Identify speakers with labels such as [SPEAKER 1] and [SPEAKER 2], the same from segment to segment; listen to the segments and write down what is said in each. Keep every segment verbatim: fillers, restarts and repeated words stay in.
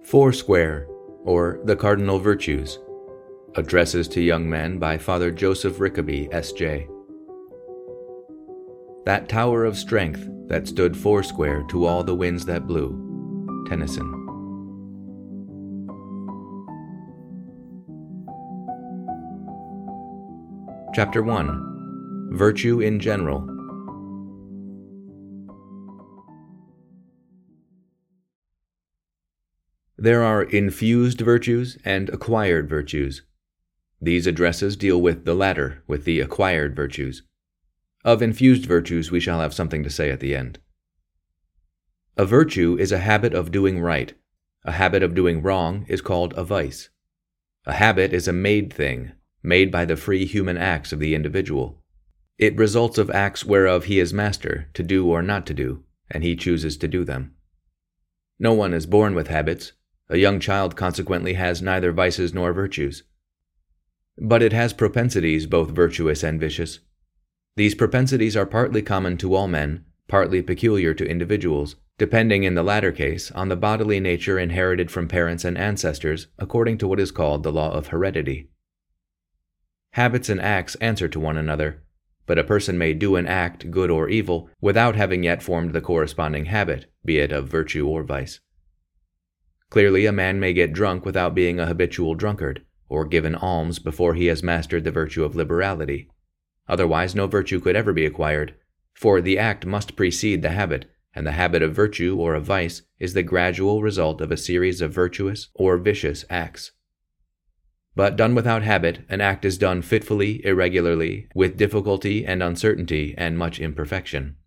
[SPEAKER 1] Foursquare, or the Cardinal Virtues. Addresses to Young Men by Father Joseph Rickaby, S J That tower of strength that stood foursquare to all the winds that blew. Tennyson. Chapter one. Virtue in General. There are infused virtues and acquired virtues. These addresses deal with the latter, with the acquired virtues. Of infused virtues we shall have something to say at the end. A virtue is a habit of doing right. A habit of doing wrong is called a vice. A habit is a made thing, made by the free human acts of the individual. It results of acts whereof he is master, to do or not to do, and he chooses to do them. No one is born with habits. A young child consequently has neither vices nor virtues. But it has propensities both virtuous and vicious. These propensities are partly common to all men, partly peculiar to individuals, depending in the latter case on the bodily nature inherited from parents and ancestors according to what is called the law of heredity. Habits and acts answer to one another, but a person may do an act, good or evil, without having yet formed the corresponding habit, be it of virtue or vice. Clearly, a man may get drunk without being a habitual drunkard, or given alms before he has mastered the virtue of liberality. Otherwise, no virtue could ever be acquired, for the act must precede the habit, and the habit of virtue or of vice is the gradual result of a series of virtuous or vicious acts. But done without habit, an act is done fitfully, irregularly, with difficulty and uncertainty and much imperfection.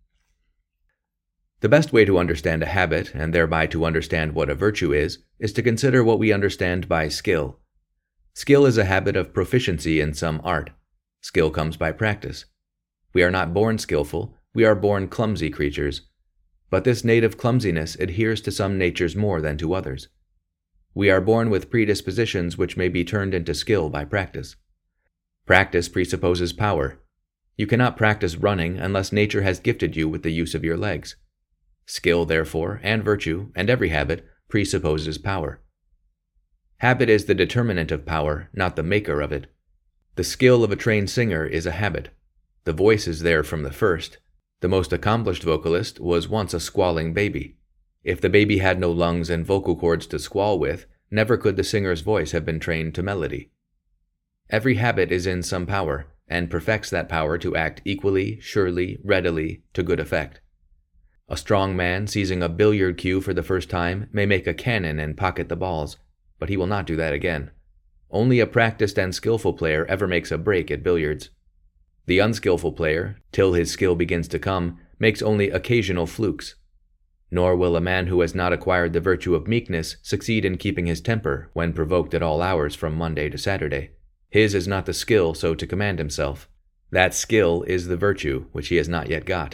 [SPEAKER 1] The best way to understand a habit, and thereby to understand what a virtue is, is to consider what we understand by skill. Skill is a habit of proficiency in some art. Skill comes by practice. We are not born skillful, we are born clumsy creatures. But this native clumsiness adheres to some natures more than to others. We are born with predispositions which may be turned into skill by practice. Practice presupposes power. You cannot practice running unless nature has gifted you with the use of your legs. Skill, therefore, and virtue, and every habit, presupposes power. Habit is the determinant of power, not the maker of it. The skill of a trained singer is a habit. The voice is there from the first. The most accomplished vocalist was once a squalling baby. If the baby had no lungs and vocal cords to squall with, never could the singer's voice have been trained to melody. Every habit is in some power, and perfects that power to act equally, surely, readily, to good effect. A strong man, seizing a billiard cue for the first time, may make a cannon and pocket the balls, but he will not do that again. Only a practiced and skillful player ever makes a break at billiards. The unskillful player, till his skill begins to come, makes only occasional flukes. Nor will a man who has not acquired the virtue of meekness succeed in keeping his temper when provoked at all hours from Monday to Saturday. His is not the skill so to command himself. That skill is the virtue which he has not yet got.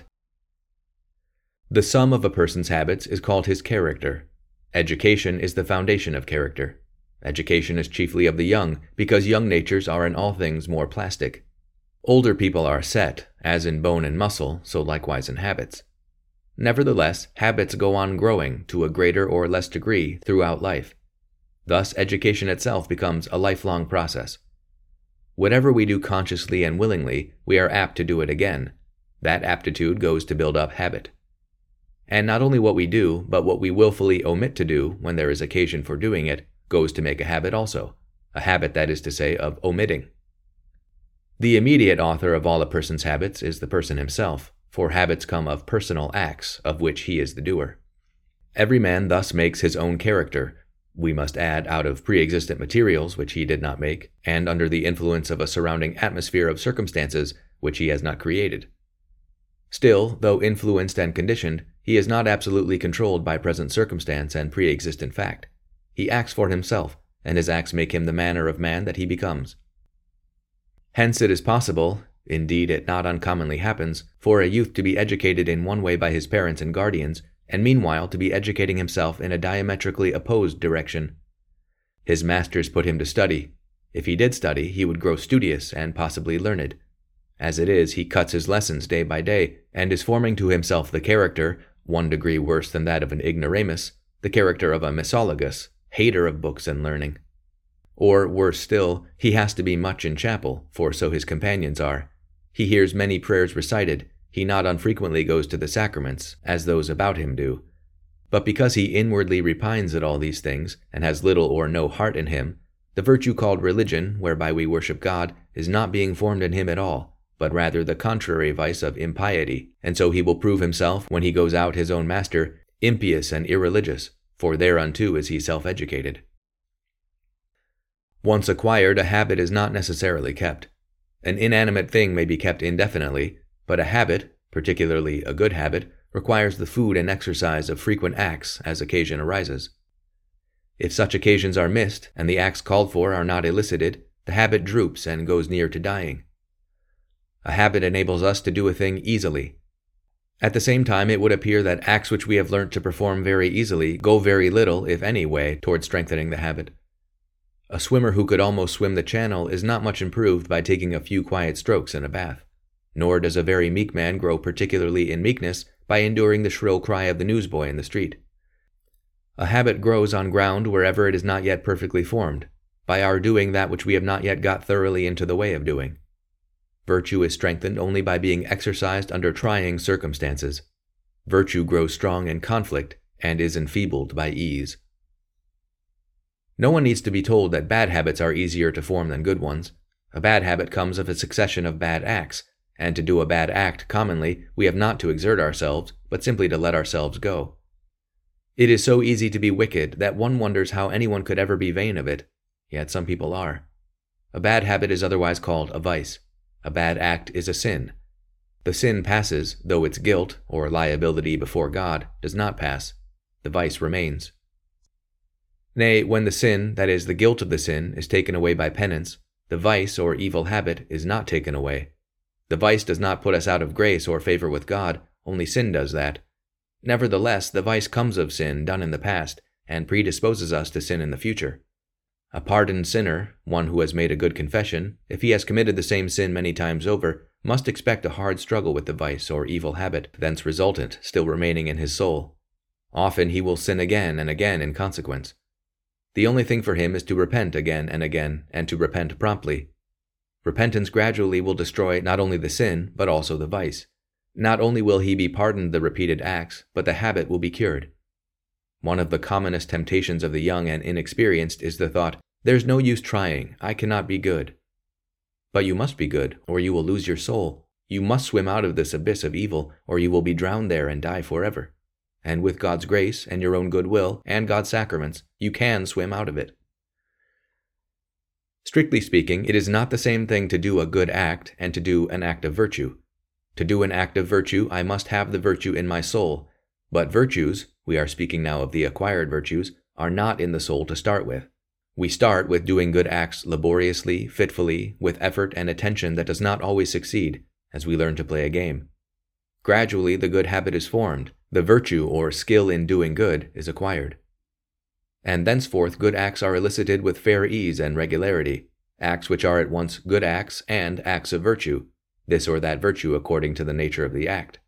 [SPEAKER 1] The sum of a person's habits is called his character. Education is the foundation of character. Education is chiefly of the young, because young natures are in all things more plastic. Older people are set, as in bone and muscle, so likewise in habits. Nevertheless, habits go on growing, to a greater or less degree, throughout life. Thus, education itself becomes a lifelong process. Whatever we do consciously and willingly, we are apt to do it again. That aptitude goes to build up habit. And not only what we do, but what we willfully omit to do when there is occasion for doing it, goes to make a habit also, a habit, that is to say, of omitting. The immediate author of all a person's habits is the person himself, for habits come of personal acts, of which he is the doer. Every man thus makes his own character, we must add out of pre-existent materials which he did not make, and under the influence of a surrounding atmosphere of circumstances which he has not created. Still, though influenced and conditioned, he is not absolutely controlled by present circumstance and pre-existent fact. He acts for himself, and his acts make him the manner of man that he becomes. Hence it is possible, indeed it not uncommonly happens, for a youth to be educated in one way by his parents and guardians, and meanwhile to be educating himself in a diametrically opposed direction. His masters put him to study. If he did study, he would grow studious and possibly learned. As it is, he cuts his lessons day by day, and is forming to himself the character, one degree worse than that of an ignoramus, the character of a misologus, hater of books and learning. Or, worse still, he has to be much in chapel, for so his companions are. He hears many prayers recited, he not unfrequently goes to the sacraments, as those about him do. But because he inwardly repines at all these things, and has little or no heart in him, the virtue called religion, whereby we worship God, is not being formed in him at all, but rather the contrary vice of impiety, and so he will prove himself, when he goes out his own master, impious and irreligious, for thereunto is he self-educated. Once acquired, a habit is not necessarily kept. An inanimate thing may be kept indefinitely, but a habit, particularly a good habit, requires the food and exercise of frequent acts as occasion arises. If such occasions are missed, and the acts called for are not elicited, the habit droops and goes near to dying. A habit enables us to do a thing easily. At the same time, it would appear that acts which we have learnt to perform very easily go very little, if any way, toward strengthening the habit. A swimmer who could almost swim the channel is not much improved by taking a few quiet strokes in a bath, nor does a very meek man grow particularly in meekness by enduring the shrill cry of the newsboy in the street. A habit grows on ground wherever it is not yet perfectly formed, by our doing that which we have not yet got thoroughly into the way of doing. Virtue is strengthened only by being exercised under trying circumstances. Virtue grows strong in conflict and is enfeebled by ease. No one needs to be told that bad habits are easier to form than good ones. A bad habit comes of a succession of bad acts, and to do a bad act, commonly, we have not to exert ourselves, but simply to let ourselves go. It is so easy to be wicked that one wonders how anyone could ever be vain of it, yet some people are. A bad habit is otherwise called a vice. A bad act is a sin. The sin passes, though its guilt, or liability before God, does not pass. The vice remains. Nay, when the sin, that is, the guilt of the sin, is taken away by penance, the vice or evil habit is not taken away. The vice does not put us out of grace or favor with God, only sin does that. Nevertheless, the vice comes of sin done in the past, and predisposes us to sin in the future. A pardoned sinner, one who has made a good confession, if he has committed the same sin many times over, must expect a hard struggle with the vice or evil habit, thence resultant, still remaining in his soul. Often he will sin again and again in consequence. The only thing for him is to repent again and again, and to repent promptly. Repentance gradually will destroy not only the sin, but also the vice. Not only will he be pardoned the repeated acts, but the habit will be cured. One of the commonest temptations of the young and inexperienced is the thought, "There's no use trying, I cannot be good." But you must be good, or you will lose your soul. You must swim out of this abyss of evil, or you will be drowned there and die forever. And with God's grace, and your own good will, and God's sacraments, you can swim out of it. Strictly speaking, it is not the same thing to do a good act and to do an act of virtue. To do an act of virtue, I must have the virtue in my soul, but virtues, we are speaking now of the acquired virtues, are not in the soul to start with. We start with doing good acts laboriously, fitfully, with effort and attention that does not always succeed, as we learn to play a game. Gradually, the good habit is formed, the virtue or skill in doing good is acquired. And thenceforth good acts are elicited with fair ease and regularity, acts which are at once good acts and acts of virtue, this or that virtue according to the nature of the act.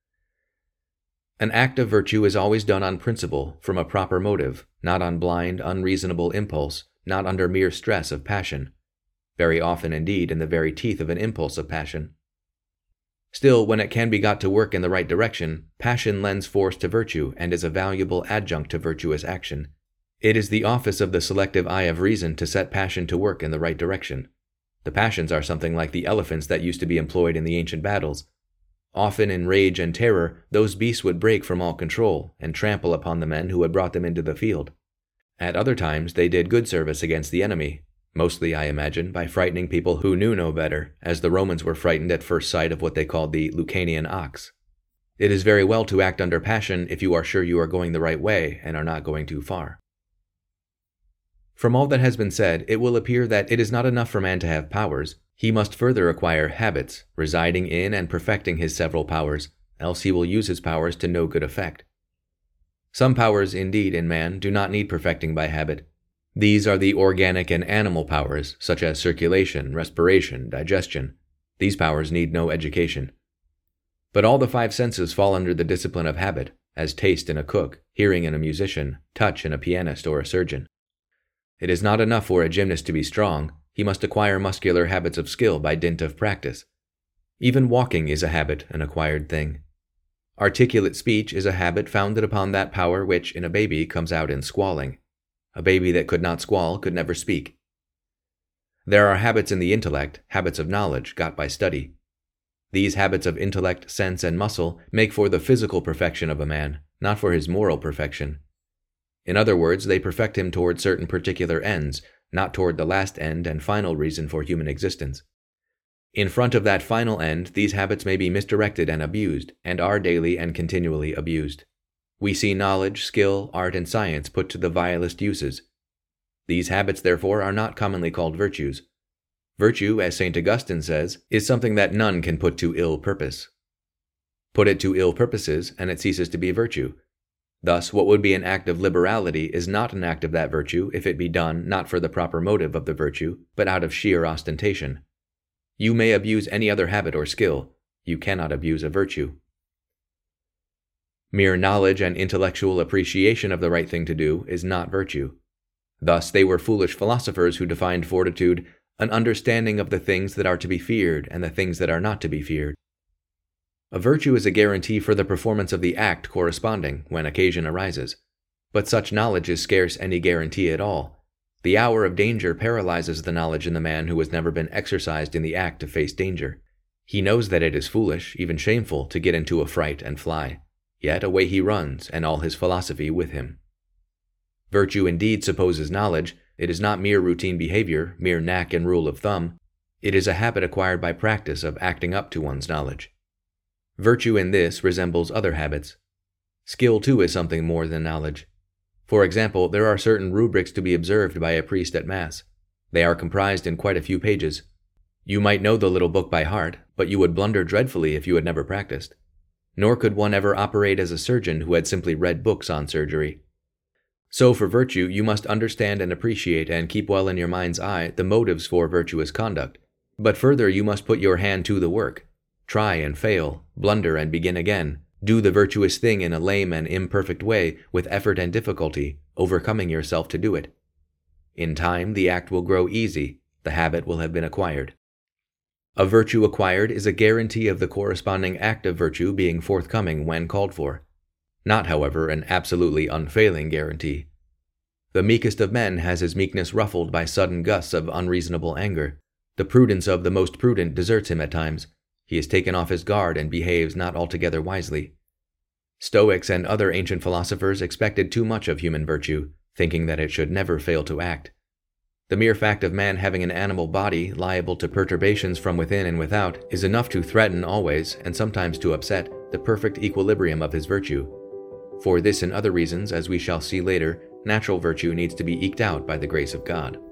[SPEAKER 1] An act of virtue is always done on principle, from a proper motive, not on blind, unreasonable impulse, not under mere stress of passion, very often indeed in the very teeth of an impulse of passion. Still, when it can be got to work in the right direction, passion lends force to virtue and is a valuable adjunct to virtuous action. It is the office of the selective eye of reason to set passion to work in the right direction. The passions are something like the elephants that used to be employed in the ancient battles. Often in rage and terror, those beasts would break from all control and trample upon the men who had brought them into the field. At other times they did good service against the enemy, mostly, I imagine, by frightening people who knew no better, as the Romans were frightened at first sight of what they called the Lucanian ox. It is very well to act under passion if you are sure you are going the right way and are not going too far. From all that has been said, it will appear that it is not enough for man to have powers. He must further acquire habits, residing in and perfecting his several powers, else he will use his powers to no good effect. Some powers, indeed, in man do not need perfecting by habit. These are the organic and animal powers, such as circulation, respiration, digestion. These powers need no education. But all the five senses fall under the discipline of habit, as taste in a cook, hearing in a musician, touch in a pianist or a surgeon. It is not enough for a gymnast to be strong, he must acquire muscular habits of skill by dint of practice. Even walking is a habit, an acquired thing. Articulate speech is a habit founded upon that power which, in a baby, comes out in squalling. A baby that could not squall could never speak. There are habits in the intellect, habits of knowledge, got by study. These habits of intellect, sense, and muscle make for the physical perfection of a man, not for his moral perfection. In other words, they perfect him toward certain particular ends, not toward the last end and final reason for human existence. In front of that final end, these habits may be misdirected and abused, and are daily and continually abused. We see knowledge, skill, art, and science put to the vilest uses. These habits, therefore, are not commonly called virtues. Virtue, as Saint Augustine says, is something that none can put to ill purpose. Put it to ill purposes, and it ceases to be virtue. Thus, what would be an act of liberality is not an act of that virtue if it be done not for the proper motive of the virtue, but out of sheer ostentation. You may abuse any other habit or skill. You cannot abuse a virtue. Mere knowledge and intellectual appreciation of the right thing to do is not virtue. Thus, they were foolish philosophers who defined fortitude an understanding of the things that are to be feared and the things that are not to be feared. A virtue is a guarantee for the performance of the act corresponding when occasion arises, but such knowledge is scarce any guarantee at all. The hour of danger paralyzes the knowledge in the man who has never been exercised in the act to face danger. He knows that it is foolish, even shameful, to get into a fright and fly. Yet away he runs, and all his philosophy with him. Virtue indeed supposes knowledge. It is not mere routine behavior, mere knack and rule of thumb. It is a habit acquired by practice of acting up to one's knowledge. Virtue in this resembles other habits. Skill, too, is something more than knowledge. For example, there are certain rubrics to be observed by a priest at Mass. They are comprised in quite a few pages. You might know the little book by heart, but you would blunder dreadfully if you had never practiced. Nor could one ever operate as a surgeon who had simply read books on surgery. So for virtue, you must understand and appreciate and keep well in your mind's eye the motives for virtuous conduct. But further, you must put your hand to the work. Try and fail, blunder and begin again. Do the virtuous thing in a lame and imperfect way, with effort and difficulty, overcoming yourself to do it. In time, the act will grow easy, the habit will have been acquired. A virtue acquired is a guarantee of the corresponding act of virtue being forthcoming when called for. Not, however, an absolutely unfailing guarantee. The meekest of men has his meekness ruffled by sudden gusts of unreasonable anger. The prudence of the most prudent deserts him at times. He is taken off his guard and behaves not altogether wisely. Stoics and other ancient philosophers expected too much of human virtue, thinking that it should never fail to act. The mere fact of man having an animal body liable to perturbations from within and without is enough to threaten always, and sometimes to upset, the perfect equilibrium of his virtue. For this and other reasons, as we shall see later, natural virtue needs to be eked out by the grace of God.